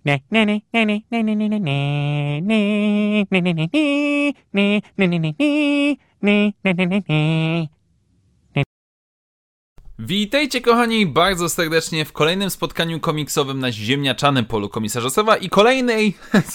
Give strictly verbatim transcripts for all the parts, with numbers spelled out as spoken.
Witajcie kochani bardzo serdecznie w kolejnym spotkaniu komiksowym na ziemniaczanym polu komisarza Sowa i kolejnej,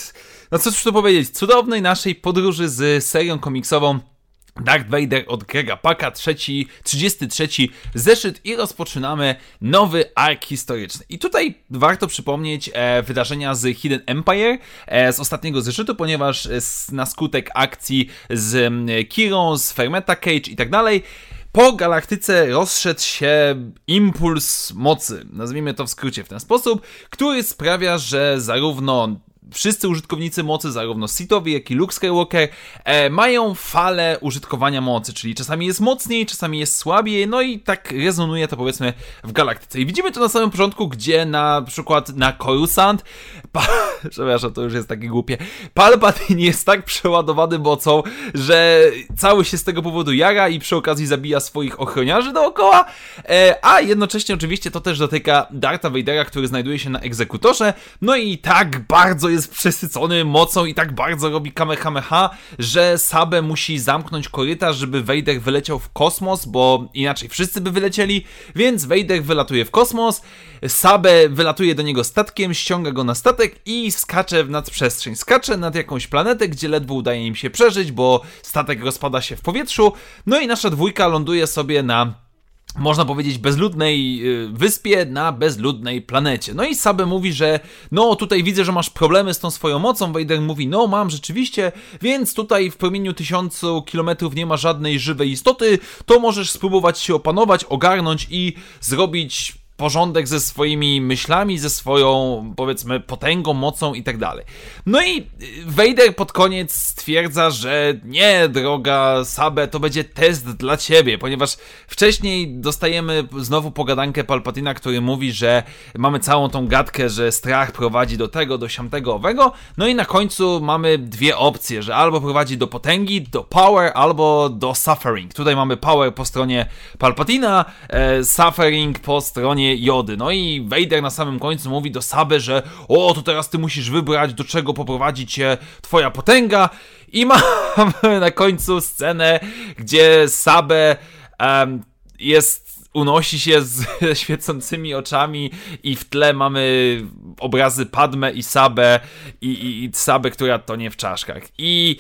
no cóż tu powiedzieć, cudownej naszej podróży z serią komiksową Darth Vader od Grega Paka, trzeci, trzydziesty trzeci zeszyt i rozpoczynamy nowy ark historyczny. I tutaj warto przypomnieć e, wydarzenia z Hidden Empire e, z ostatniego zeszytu, ponieważ e, na skutek akcji z e, Kirą, z Fermenta Cage i tak dalej, po galaktyce rozszedł się impuls mocy, nazwijmy to w skrócie w ten sposób, który sprawia, że zarówno wszyscy użytkownicy mocy, zarówno Sithowie, jak i Luke Skywalker, e, mają falę użytkowania mocy, czyli czasami jest mocniej, czasami jest słabiej, no i tak rezonuje to powiedzmy w galaktyce. I widzimy to na samym początku, gdzie na przykład na Coruscant, pa, przepraszam, to już jest takie głupie, Palpatine jest tak przeładowany mocą, że cały się z tego powodu jara i przy okazji zabija swoich ochroniarzy dookoła, e, a jednocześnie oczywiście to też dotyka Dartha Vadera, który znajduje się na egzekutorze, no i tak bardzo jest przesycony mocą i tak bardzo robi kamehameha, że Sabę musi zamknąć korytarz, żeby Vader wyleciał w kosmos, bo inaczej wszyscy by wylecieli, więc Vader wylatuje w kosmos, Sabę wylatuje do niego statkiem, ściąga go na statek i skacze w nadprzestrzeń. Skacze nad jakąś planetę, gdzie ledwo udaje im się przeżyć, bo statek rozpada się w powietrzu, no i nasza dwójka ląduje sobie na, można powiedzieć, bezludnej wyspie na bezludnej planecie. No i Sabę mówi, że no tutaj widzę, że masz problemy z tą swoją mocą. Vader mówi, no mam rzeczywiście, więc tutaj w promieniu tysiącu kilometrów nie ma żadnej żywej istoty, to możesz spróbować się opanować, ogarnąć i zrobić porządek ze swoimi myślami, ze swoją, powiedzmy, potęgą, mocą i tak dalej. No i Vader pod koniec stwierdza, że nie, droga Sabę, to będzie test dla ciebie, ponieważ wcześniej dostajemy znowu pogadankę Palpatina, który mówi, że mamy całą tą gadkę, że strach prowadzi do tego, do siamtego, owego, no i na końcu mamy dwie opcje, że albo prowadzi do potęgi, do power, albo do suffering. Tutaj mamy power po stronie Palpatina, e, suffering po stronie Jody. No i Vader na samym końcu mówi do Sabę, że o, to teraz ty musisz wybrać, do czego poprowadzi cię twoja potęga. I mamy na końcu scenę, gdzie Sabę um, jest, unosi się z świecącymi oczami i w tle mamy obrazy Padme i Sabę i, i, i Sabę, która tonie w czaszkach. I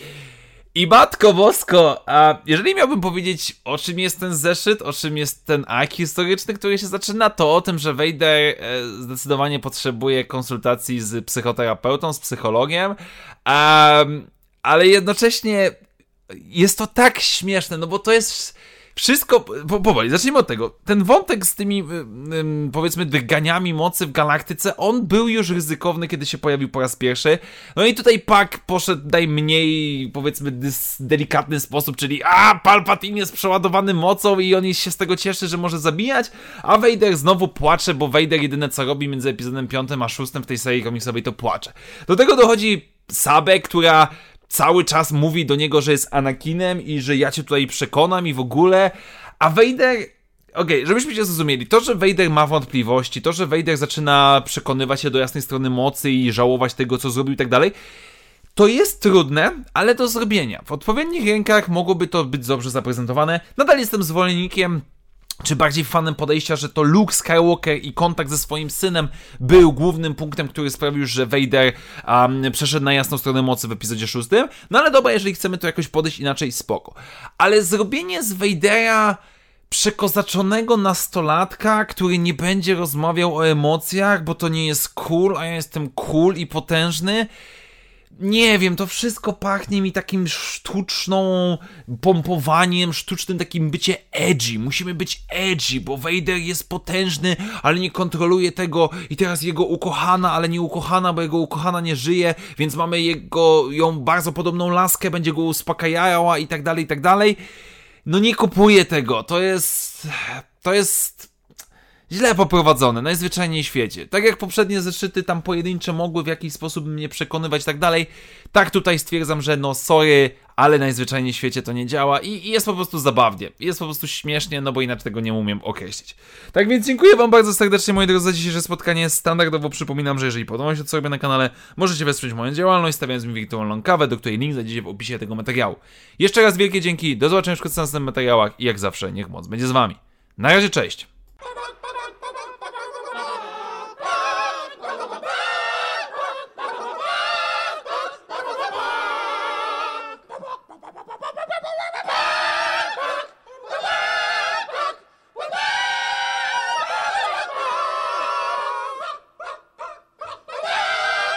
I matko bosko, a jeżeli miałbym powiedzieć, o czym jest ten zeszyt, o czym jest ten ark historyczny, który się zaczyna, to o tym, że Vader zdecydowanie potrzebuje konsultacji z psychoterapeutą, z psychologiem, um, ale jednocześnie jest to tak śmieszne, no bo to jest wszystko, po, powoli, zacznijmy od tego. Ten wątek z tymi, ym, powiedzmy, drganiami mocy w galaktyce, on był już ryzykowny, kiedy się pojawił po raz pierwszy. No i tutaj Pak poszedł najmniej, powiedzmy, dys, delikatny sposób, czyli a, Palpatine jest przeładowany mocą i on się z tego cieszy, że może zabijać, a Vader znowu płacze, bo Vader jedyne co robi między epizodem piątym a szóstym w tej serii komiksowej to płacze. Do tego dochodzi Sabę, która cały czas mówi do niego, że jest Anakinem i że ja cię tutaj przekonam i w ogóle, a Vader, okej, okay, żebyśmy się zrozumieli, to, że Vader ma wątpliwości, to, że Vader zaczyna przekonywać się do jasnej strony mocy i żałować tego, co zrobił i tak dalej, to jest trudne, ale do zrobienia. W odpowiednich rękach mogłoby to być dobrze zaprezentowane. Nadal jestem zwolennikiem, czy bardziej fanem podejścia, że to Luke Skywalker i kontakt ze swoim synem był głównym punktem, który sprawił, że Vader um, przeszedł na jasną stronę mocy w epizodzie szóstym. No ale dobra, jeżeli chcemy to jakoś podejść inaczej, spoko. Ale zrobienie z Vadera przekozaczonego nastolatka, który nie będzie rozmawiał o emocjach, bo to nie jest cool, a ja jestem cool i potężny, nie wiem, to wszystko pachnie mi takim sztuczną pompowaniem, sztucznym takim bycie edgy. Musimy być edgy, bo Vader jest potężny, ale nie kontroluje tego i teraz jego ukochana, ale nie ukochana, bo jego ukochana nie żyje, więc mamy jego, ją bardzo podobną laskę, będzie go uspokajała i tak dalej, i tak dalej. No nie kupuję tego, to jest, to jest... źle poprowadzone, najzwyczajniej w świecie. Tak jak poprzednie zeszyty tam pojedyncze mogły w jakiś sposób mnie przekonywać i tak dalej, tak tutaj stwierdzam, że no sorry, ale najzwyczajniej w świecie to nie działa i, i jest po prostu zabawnie. Jest po prostu śmiesznie, no bo inaczej tego nie umiem określić. Tak więc dziękuję wam bardzo serdecznie, moi drodzy, za dzisiejsze spotkanie. Standardowo przypominam, że jeżeli podoba się to, co robię na kanale, możecie wesprzeć moją działalność, stawiając mi wirtualną kawę, do której link znajdziecie w opisie tego materiału. Jeszcze raz wielkie dzięki, do zobaczenia w następnych materiałach i jak zawsze niech moc będzie z wami. Na razie, cześć!